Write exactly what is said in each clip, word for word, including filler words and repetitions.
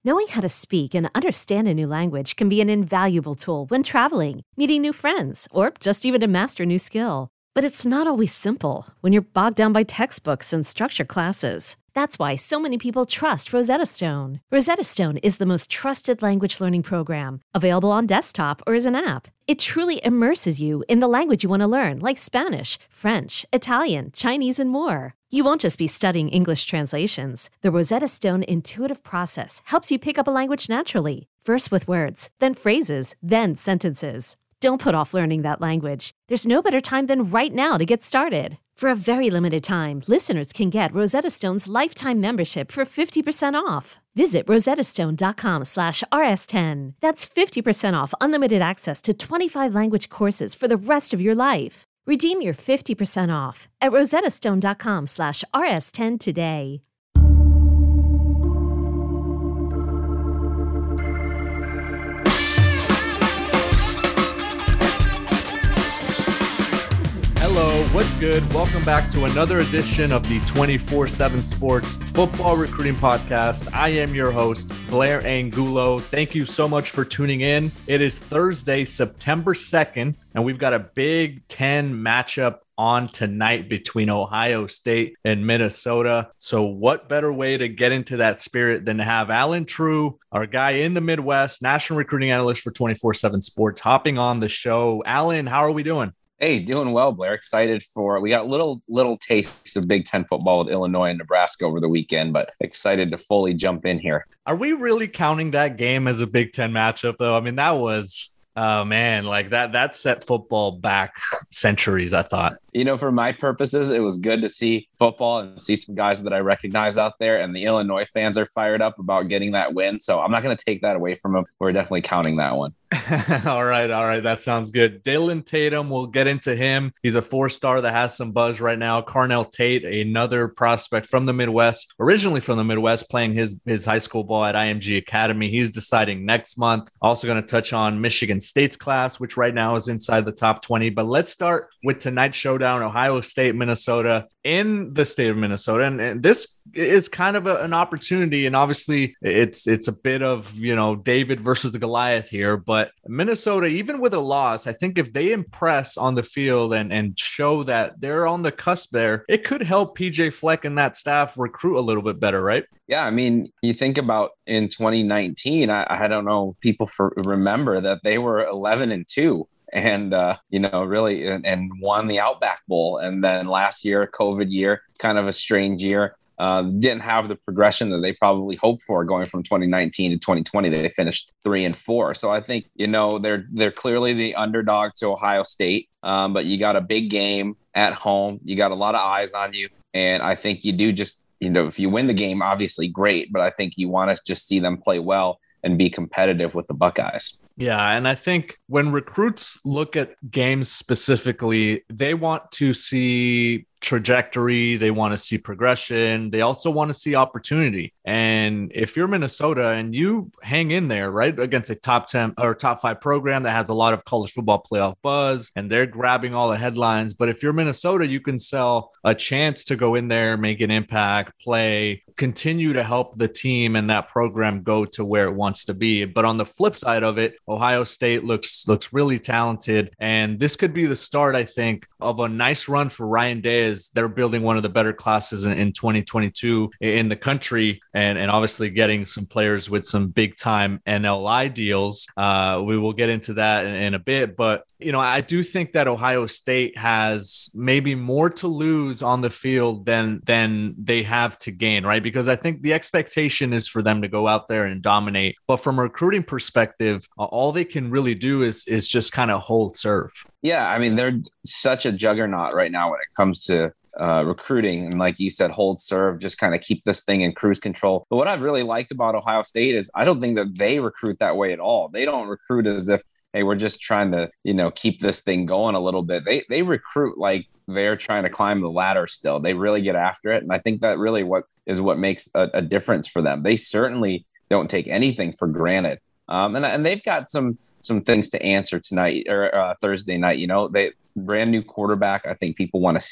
Knowing how to speak and understand a new language can be an invaluable tool when traveling, meeting new friends, or just even to master a new skill. But it's not always simple when you're bogged down by textbooks and structured classes. That's why so many people trust Rosetta Stone. Rosetta Stone is the most trusted language learning program, available on desktop or as an app. It truly immerses you in the language you want to learn, like Spanish, French, Italian, Chinese, and more. You won't just be studying English translations. The Rosetta Stone intuitive process helps you pick up a language naturally, first with words, then phrases, then sentences. Don't put off learning that language. There's no better time than right now to get started. For a very limited time, listeners can get Rosetta Stone's lifetime membership for fifty percent off. Visit rosettastone.com slash rs10. That's fifty percent off unlimited access to twenty-five language courses for the rest of your life. Redeem your fifty percent off at rosettastone.com slash rs10 today. Hello, what's good? Welcome back to another edition of the twenty-four seven Sports Football Recruiting Podcast. I am your host, Blair Angulo. Thank you so much for tuning in. It is Thursday, September second, and we've got a Big Ten matchup on tonight between Ohio State and Minnesota. So what better way to get into that spirit than to have Alan True, our guy in the Midwest, national recruiting analyst for twenty-four seven Sports, hopping on the show. Alan, how are we doing? Hey, doing well, Blair. Excited for, we got a little, little taste of Big Ten football with Illinois and Nebraska over the weekend, but excited to fully jump in here. Are we really counting that game as a Big Ten matchup, though? I mean, that was, oh man, like that, that set football back centuries, I thought. You know, for my purposes, it was good to see football and see some guys that I recognize out there, and the Illinois fans are fired up about getting that win. So I'm not going to take that away from them. We're definitely counting that one. all right. All right. That sounds good. Dylan Tatum, we'll get into him. He's a four-star that has some buzz right now. Carnell Tate, another prospect from the Midwest, originally from the Midwest, playing his, his high school ball at I M G Academy. He's deciding next month. Also going to touch on Michigan State's class, which right now is inside the top twenty. But let's start with tonight's showdown, Ohio State, Minnesota, in the state of Minnesota. And, and this is kind of a, an opportunity. And obviously it's, it's a bit of, you know, David versus the Goliath here, but Minnesota, even with a loss, I think if they impress on the field and, and show that they're on the cusp there, it could help P J Fleck and that staff recruit a little bit better, right? Yeah, I mean, you think about in twenty nineteen, I, I don't know, people for, remember that they were eleven and two. And, uh, you know, really, and, and won the Outback Bowl. And then last year, COVID year, kind of a strange year. Uh, didn't have the progression that they probably hoped for going from twenty nineteen to twenty twenty. They finished three and four. So I think, you know, they're they're clearly the underdog to Ohio State. Um, but you got a big game at home. You got a lot of eyes on you. And I think you do just, you know, if you win the game, obviously great. But I think you want to just see them play well and be competitive with the Buckeyes. Yeah, and I think when recruits look at games specifically, they want to see trajectory, they want to see progression, they also want to see opportunity. And if you're Minnesota and you hang in there, right, against a top ten or top five program that has a lot of college football playoff buzz and they're grabbing all the headlines, but if you're Minnesota, you can sell a chance to go in there, make an impact, play, continue to help the team and that program go to where it wants to be. But on the flip side of it, Ohio State looks looks really talented, and this could be the start, I think, of a nice run for Ryan Day. They're building one of the better classes in, in twenty twenty-two in the country, and, and obviously getting some players with some big time N L I deals. Uh, we will get into that in, in a bit, but you know, I do think that Ohio State has maybe more to lose on the field than than they have to gain, right? Because I think the expectation is for them to go out there and dominate, but from a recruiting perspective, all they can really do is is just kind of hold serve. Yeah, I mean, they're such a juggernaut right now when it comes to uh, recruiting. And like you said, hold serve, just kind of keep this thing in cruise control. But what I've really liked about Ohio State is I don't think that they recruit that way at all. They don't recruit as if, hey, we're just trying to, you know, keep this thing going a little bit. They they recruit like they're trying to climb the ladder still. They really get after it. And I think that really what is what makes a, a difference for them. They certainly don't take anything for granted. Um, and, and they've got some some things to answer tonight or uh, Thursday night. You know, they brand new quarterback. I think people want to see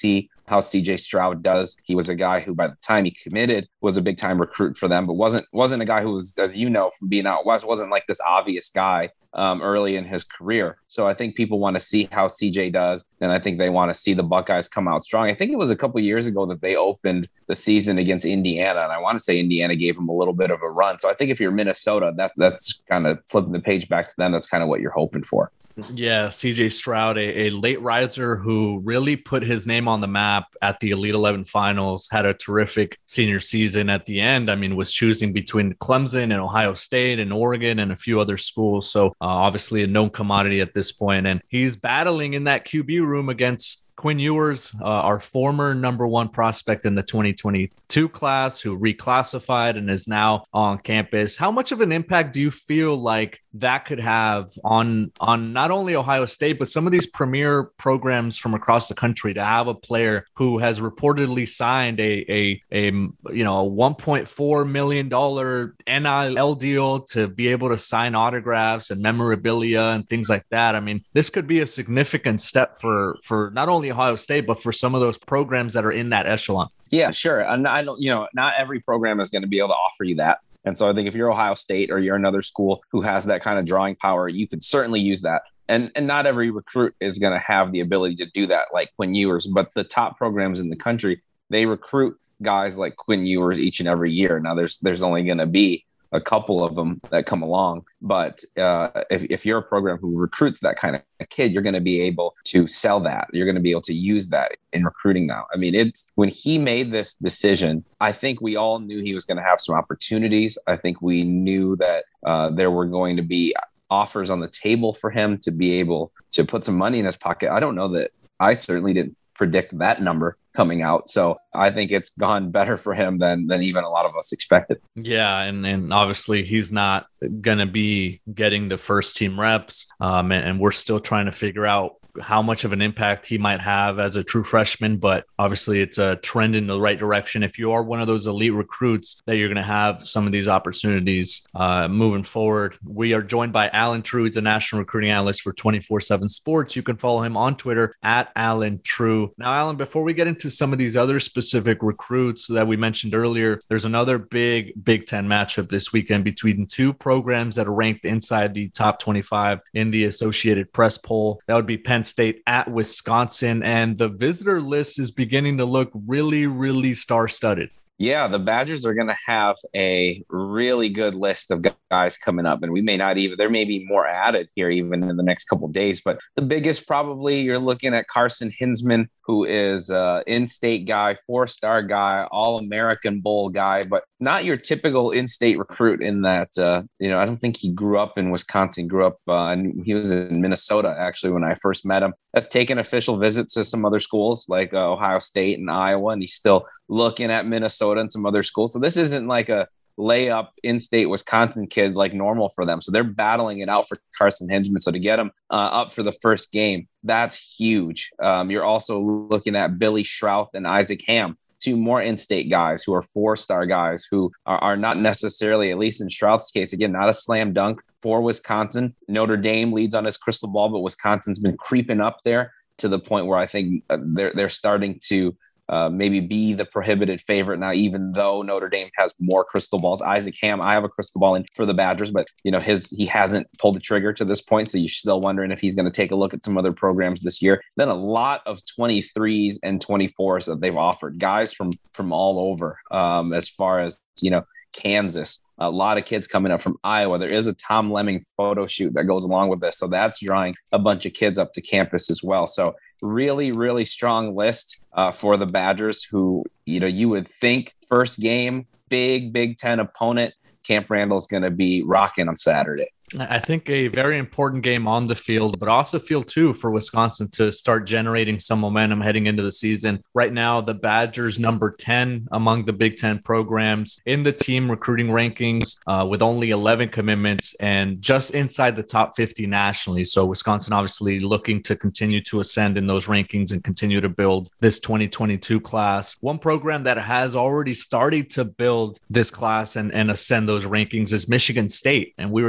how C J Stroud does. He was a guy who, by the time he committed, was a big time recruit for them, but wasn't wasn't a guy who was, as you know, from being out west, wasn't like this obvious guy um, early in his career. So I think people want to see how C J does, and I think they want to see the Buckeyes come out strong. I think it was a couple of years ago that they opened the season against Indiana, and I want to say Indiana gave them a little bit of a run. So I think if you're Minnesota, that's that's kind of flipping the page back to them. That's kind of what you're hoping for. Yeah, C J Stroud, a, a late riser who really put his name on the map at the Elite eleven finals, had a terrific senior season at the end. I mean, was choosing between Clemson and Ohio State and Oregon and a few other schools. So uh, obviously a known commodity at this point. And he's battling in that Q B room against Quinn Ewers, uh, our former number one prospect in the twenty twenty-two class, who reclassified and is now on campus. How much of an impact do you feel like that could have on, on not only Ohio State, but some of these premier programs from across the country, to have a player who has reportedly signed a, a, a you know, a one point four million dollars N I L deal to be able to sign autographs and memorabilia and things like that? I mean, this could be a significant step for, for not only Ohio State, but for some of those programs that are in that echelon. Yeah, sure. And I don't, you know, not every program is going to be able to offer you that. And so I think if you're Ohio State or you're another school who has that kind of drawing power, you could certainly use that. And and not every recruit is going to have the ability to do that like Quinn Ewers, but the top programs in the country, they recruit guys like Quinn Ewers each and every year. Now there's there's only going to be a couple of them that come along. But uh, if, if you're a program who recruits that kind of kid, you're going to be able to sell that. You're going to be able to use that in recruiting now. I mean, it's when he made this decision, I think we all knew he was going to have some opportunities. I think we knew that uh, there were going to be offers on the table for him to be able to put some money in his pocket. I don't know that I certainly didn't predict that number coming out. So I think it's gone better for him than than even a lot of us expected. Yeah, and, and obviously he's not going to be getting the first team reps, um, and, and we're still trying to figure out how much of an impact he might have as a true freshman, but obviously it's a trend in the right direction. If you are one of those elite recruits, that you're going to have some of these opportunities uh, moving forward. We are joined by Alan True. He's a national recruiting analyst for twenty-four seven Sports. You can follow him on Twitter at Alan True. Now, Alan, before we get into some of these other specific recruits that we mentioned earlier, there's another big Big Ten matchup this weekend between two programs that are ranked inside the top twenty-five in the Associated Press poll. That would be Penn State at Wisconsin, and the visitor list is beginning to look really, really star-studded. Yeah, the Badgers are going to have a really good list of guys coming up, and we may not even, there may be more added here even in the next couple of days, but the biggest probably you're looking at Carson Hinsman, who is an in-state guy, four-star guy, all-American Bowl guy, but not your typical in-state recruit in that, uh, you know, I don't think he grew up in Wisconsin, grew up, uh, and he was in Minnesota, actually, when I first met him. Has taken official visits to some other schools like uh, Ohio State and Iowa, and he's still looking at Minnesota and some other schools. So this isn't like a layup in-state Wisconsin kid like normal for them. So they're battling it out for Carson Hinsman. So to get him uh, up for the first game, that's huge. Um, you're also looking at Billy Schrauth and Isaac Ham, two more in-state guys who are four-star guys who are, are not necessarily, at least in Schrauth's case, again, not a slam dunk for Wisconsin. Notre Dame leads on his crystal ball, but Wisconsin's been creeping up there to the point where I think they're they're starting to Uh, maybe be the prohibited favorite now, even though Notre Dame has more crystal balls. Isaac Ham, I have a crystal ball in for the Badgers, but you know his he hasn't pulled the trigger to this point, so you're still wondering if he's going to take a look at some other programs this year. Then a lot of twenty-threes and twenty-fours that they've offered, guys from from all over. Um, as far as you know, Kansas, a lot of kids coming up from Iowa. There is a Tom Lemming photo shoot that goes along with this, so that's drawing a bunch of kids up to campus as well. So really, really strong list uh, for the Badgers, who, you know, you would think first game, big Big Ten opponent, Camp Randall's going to be rocking on Saturday. I think a very important game on the field, but off the field too, for Wisconsin to start generating some momentum heading into the season. Right now, the Badgers number ten among the Big Ten programs in the team recruiting rankings uh, with only eleven commitments and just inside the top fifty nationally. So Wisconsin obviously looking to continue to ascend in those rankings and continue to build this twenty twenty-two class. One program that has already started to build this class and, and ascend those rankings is Michigan State. And we were touching on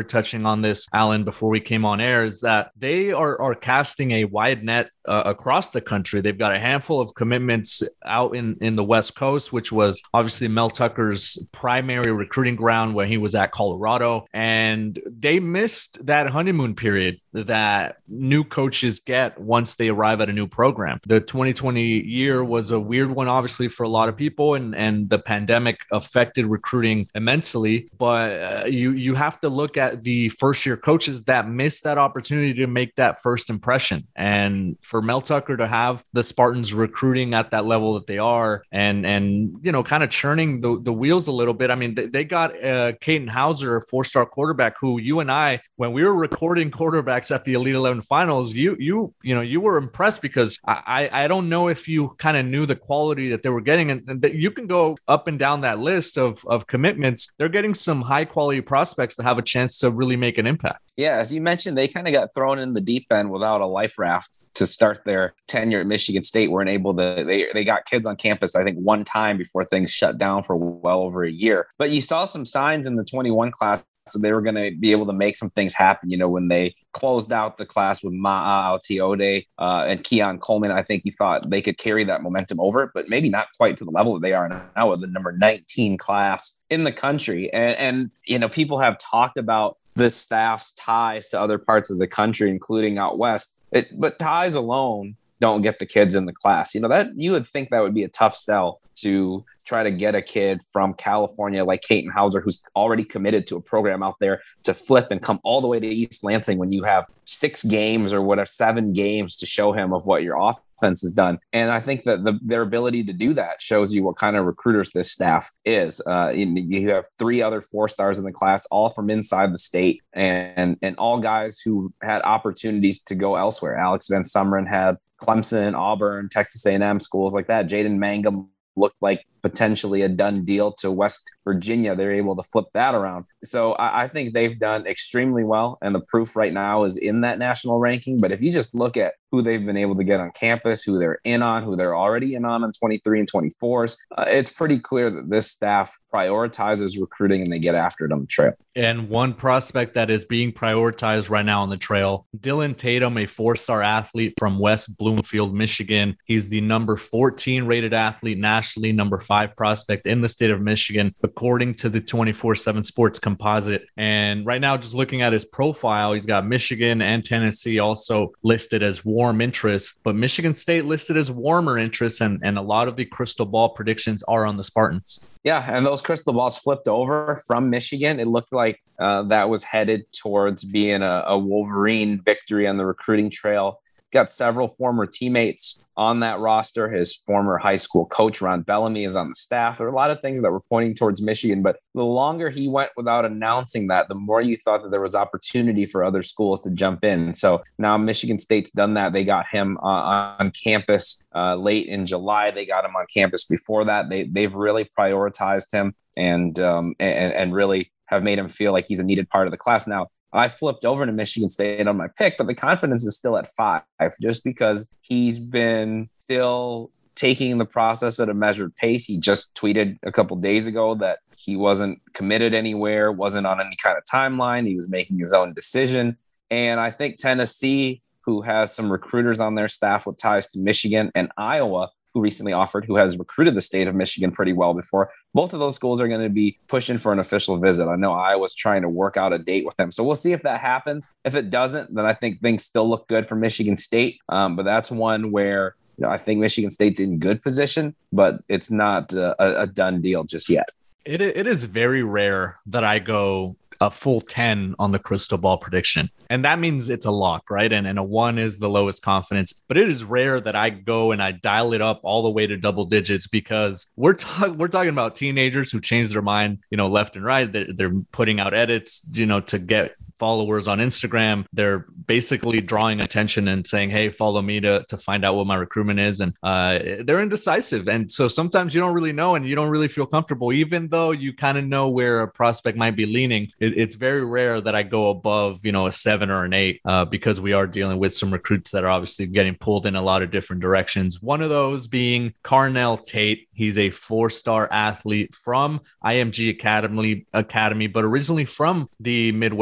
on this, Alan, before we came on air, is that they are, are casting a wide net uh, across the country. They've got a handful of commitments out in, in the West Coast, which was obviously Mel Tucker's primary recruiting ground when he was at Colorado. And they missed that honeymoon period that new coaches get once they arrive at a new program. The twenty twenty year was a weird one, obviously, for a lot of people, and, and the pandemic affected recruiting immensely. But uh, you, you have to look at the first year coaches that missed that opportunity to make that first impression. And for Mel Tucker to have the Spartans recruiting at that level that they are, and, and you know, kind of churning the, the wheels a little bit. I mean, they, they got uh, Katin Hauser, a four-star quarterback, who you and I, when we were recording quarterbacks at the Elite eleven finals, you you you know you were impressed, because I I don't know if you kind of knew the quality that they were getting, and, and that you can go up and down that list of of commitments. They're getting some high quality prospects that have a chance to really make an impact. Yeah, as you mentioned, they kind of got thrown in the deep end without a life raft to start their tenure at Michigan State. Weren't able to. They they got kids on campus, I think, one time before things shut down for well over a year. But you saw some signs in the twenty-one class. So they were going to be able to make some things happen. You know, when they closed out the class with Ma'a Aoteode uh, and Keon Coleman, I think you thought they could carry that momentum over, but maybe not quite to the level that they are now with the number nineteen class in the country. And, and you know, people have talked about the staff's ties to other parts of the country, including out west. It, but ties alone don't get the kids in the class. You know, that you would think that would be a tough sell to try to get a kid from California like Katin Hauser, who's already committed to a program out there, to flip and come all the way to East Lansing when you have six games or whatever, seven games to show him of what your offense has done. And I think that the, their ability to do that shows you what kind of recruiters this staff is. Uh, you have three other four stars in the class, all from inside the state, and, and all guys who had opportunities to go elsewhere. Alex Van Sumeren had Clemson, Auburn, Texas A and M, schools like that. Jaden Mangum looked like potentially a done deal to West Virginia. They're able to flip that around. So I, I think they've done extremely well. And the proof right now is in that national ranking. But if you just look at who they've been able to get on campus, who they're in on, who they're already in on on twenty-three and twenty-fours, uh, it's pretty clear that this staff prioritizes recruiting and they get after it on the trail. And one prospect that is being prioritized right now on the trail, Dylan Tatum, a four-star athlete from West Bloomfield, Michigan. He's the number fourteen rated athlete nationally, number five prospect in the state of Michigan, according to the twenty-four seven Sports Composite. And right now, just looking at his profile, he's got Michigan and Tennessee also listed as warm interests, but Michigan State listed as warmer interests, and, and a lot of the crystal ball predictions are on the Spartans. Yeah, and those crystal balls flipped over from Michigan. It looked like uh, that was headed towards being a, a Wolverine victory on the recruiting trail. Got several former teammates on that roster. His former high school coach, Ron Bellamy, is on the staff. There are a lot of things that were pointing towards Michigan, but the longer he went without announcing that, the more you thought that there was opportunity for other schools to jump in. So now Michigan State's done that. They got him uh, on campus uh, late in July. They got him on campus before that. They, they've really prioritized him and, um, and, and really have made him feel like he's a needed part of the class. Now, I flipped over to Michigan State on my pick, but the confidence is still at five, just because he's been still taking the process at a measured pace. He just tweeted a couple days ago that he wasn't committed anywhere, wasn't on any kind of timeline. He was making his own decision. And I think Tennessee, who has some recruiters on their staff with ties to Michigan, and Iowa, who recently offered, who has recruited the state of Michigan pretty well before. Both of those schools are going to be pushing for an official visit. I know Iowa's trying to work out a date with them. So we'll see if that happens. If it doesn't, then I think things still look good for Michigan State. Um, but that's one where, you know, I think Michigan State's in good position, but it's not a, a done deal just yet. It It is very rare that I go a full ten on the crystal ball prediction. And that means it's a lock, right? And, and a one is the lowest confidence. But it is rare that I go and I dial it up all the way to double digits, because we're, ta- we're talking about teenagers who change their mind, you know, left and right. They're, they're putting out edits, you know, to get followers on Instagram. They're basically drawing attention and saying, hey, follow me to, to find out what my recruitment is. And uh, they're indecisive. And so sometimes you don't really know and you don't really feel comfortable, even though you kind of know where a prospect might be leaning. It, it's very rare that I go above, you know, a seven or an eight uh, because we are dealing with some recruits that are obviously getting pulled in a lot of different directions. One of those being Carnell Tate. He's a four-star athlete from I M G Academy, Academy, but originally from the Midwest footprint.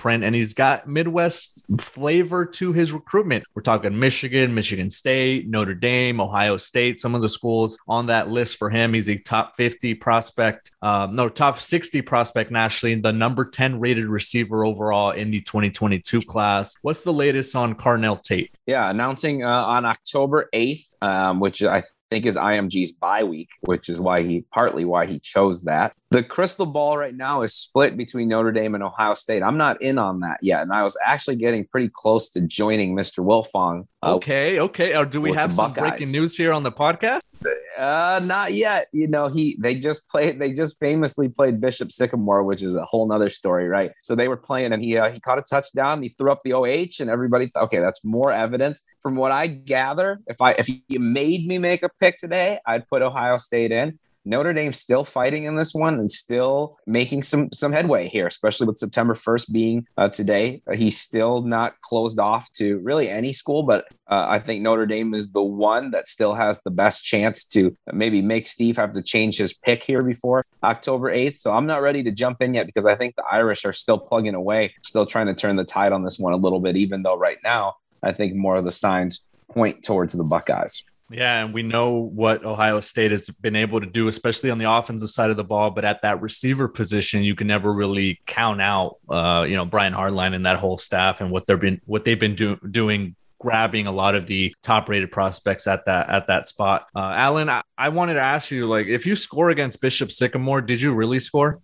footprint, and he's got Midwest flavor to his recruitment. We're talking Michigan, Michigan State, Notre Dame, Ohio State, some of the schools on that list for him. He's a top fifty prospect, um, no, top sixty prospect nationally, the number ten rated receiver overall in the twenty twenty-two class. What's the latest on Carnell Tate? Yeah, announcing uh, on October eighth, um, which I think is I M G's bye week, which is why he partly why he chose that. The crystal ball right now is split between Notre Dame and Ohio State. I'm not in on that yet, and I was actually getting pretty close to joining Mister Wilfong. Uh, okay, okay. Or do we have some Buckeyes. breaking news here on the podcast? Uh, not yet. You know, he they just played. They just famously played Bishop Sycamore, which is a whole nother story, right? So they were playing, and he uh, he caught a touchdown. He threw up the O H, and everybody thought, okay, that's more evidence. From what I gather, if I if you made me make a pick today, I'd put Ohio State in. Notre Dame's still fighting in this one and still making some some headway here, especially with September first being uh, today. Uh, he's still not closed off to really any school, but uh, I think Notre Dame is the one that still has the best chance to maybe make Steve have to change his pick here before October eighth. So I'm not ready to jump in yet because I think the Irish are still plugging away, still trying to turn the tide on this one a little bit, even though right now I think more of the signs point towards the Buckeyes. Yeah, and we know what Ohio State has been able to do, especially on the offensive side of the ball. But at that receiver position, you can never really count out, uh, you know, Brian Hardline and that whole staff and what they've been what they've been do- doing, grabbing a lot of the top-rated prospects at that at that spot. Uh, Alan, I-, I wanted to ask you, like, if you score against Bishop Sycamore, did you really score?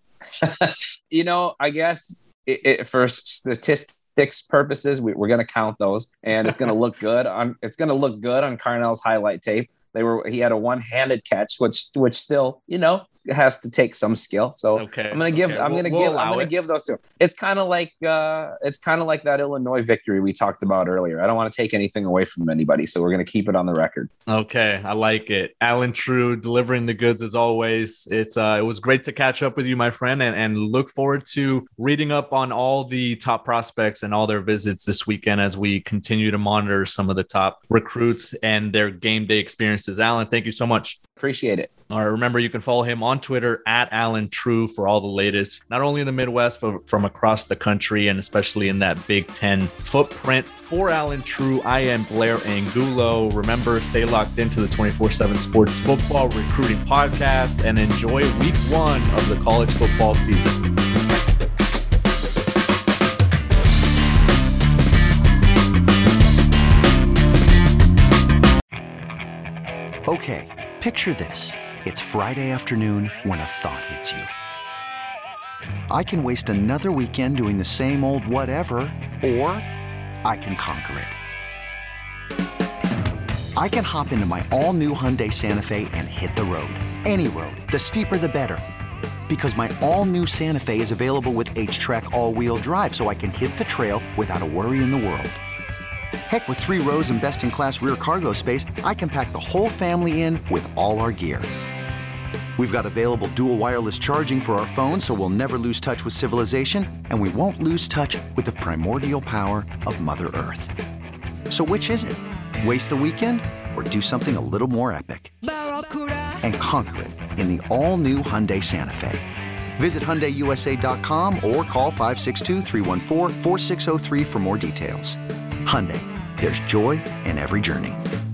You know, I guess it, it, for statistics purposes, we, we're going to count those, and it's going to look good on it's going to look good on Carnell's highlight tape. They were he had a one-handed catch, which which still, you know, has to take some skill. So okay, I'm gonna give okay. I'm we'll, gonna we'll give I'm gonna it. give those two. It's kind of like uh it's kind of like that Illinois victory we talked about earlier. I don't want to take anything away from anybody, so we're gonna keep it on the record. Okay, I like it. Alan True delivering the goods as always. It's uh it was great to catch up with you, my friend, and, and look forward to reading up on all the top prospects and all their visits this weekend as we continue to monitor some of the top recruits and their game day experiences. Alan, thank you so much. Appreciate it. All right, remember, you can follow him on Twitter at Alan True for all the latest, not only in the Midwest, but from across the country and especially in that Big Ten footprint. For Alan True, I am Blair Angulo. Remember, stay locked into the twenty-four seven Sports Football Recruiting Podcast and enjoy week one of the college football season. Okay, picture this. It's Friday afternoon when a thought hits you. I can waste another weekend doing the same old whatever, or I can conquer it. I can hop into my all-new Hyundai Santa Fe and hit the road. Any road. The steeper, the better. Because my all-new Santa Fe is available with H-Track all-wheel drive, so I can hit the trail without a worry in the world. Heck, with three rows and best-in-class rear cargo space, I can pack the whole family in with all our gear. We've got available dual wireless charging for our phones, so we'll never lose touch with civilization, and we won't lose touch with the primordial power of Mother Earth. So which is it? Waste the weekend or do something a little more epic? And conquer it in the all-new Hyundai Santa Fe. Visit Hyundai U S A dot com or call five six two, three one four, four six zero three for more details. Hyundai, there's joy in every journey.